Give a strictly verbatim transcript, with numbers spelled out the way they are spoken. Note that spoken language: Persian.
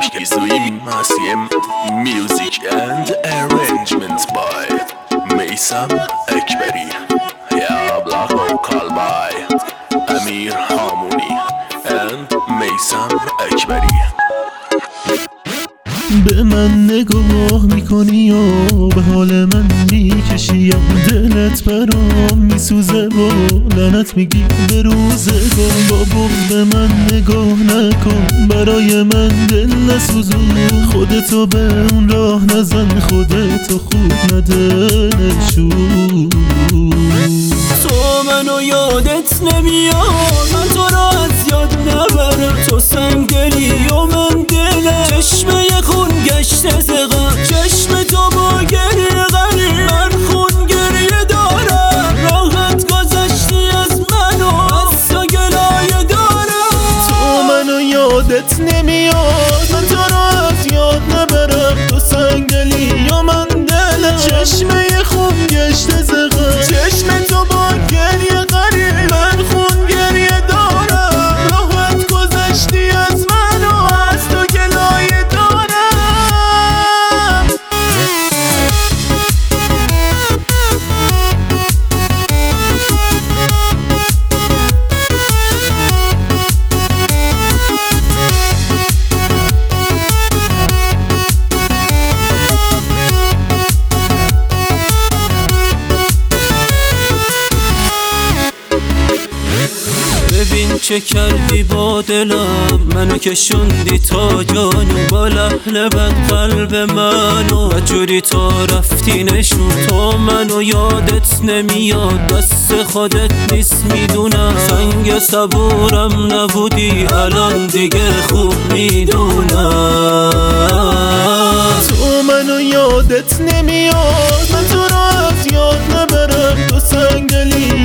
Izuim Masiem. Music and arrangements by Meysam Ekberi. Ya Black vocal by Amir Hamuni and Meysam Ekberi. به من نگاه میکنی و به حال من میکشیم، دلت برام میسوزه و لعنت میگی به روزگار. بابا به من نگاه نکن، برای من دل نسوزون، خودتو به اون راه نزن، خودتو خوب نده نشون. تو منو یادت نمیاد، من تو را از یاد نبرم. تو سنگلی و من دلم، چشمه خون گشته زغم، چشم تو با گریه غریب، من خون گریه دارم. راحت گذشتی از منو، از تو گلایه دارم. تو منو یادت نمیاد، من تو را از یاد نبرم. تو سنگلی و من دلم، چشمه خون گشته زغم، چشم تو با گریه غریب، من خون گریه دارم. راحت گذشتی از منو، از تو گلایه دارم. ببین چه کردی با دلم، منو کشوندی تا جانو، با لحن بد قلب منو، و جوری تا رفتی نشون. تو منو یادت نمیاد، دست خودت نیست میدونم، سنگ صبورم نبودی الان دیگه خوب میدونم. تو منو یادت نمیاد، من تو را از یاد نبرم. تو سنگلی